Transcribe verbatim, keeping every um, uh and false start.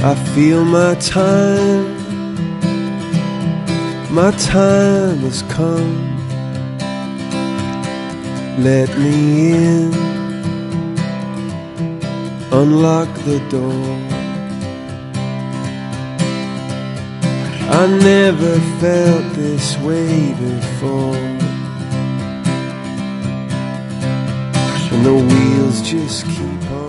I feel my time, my time has come. Let me in, unlock the door. I never felt this way before, and the wheels just keep on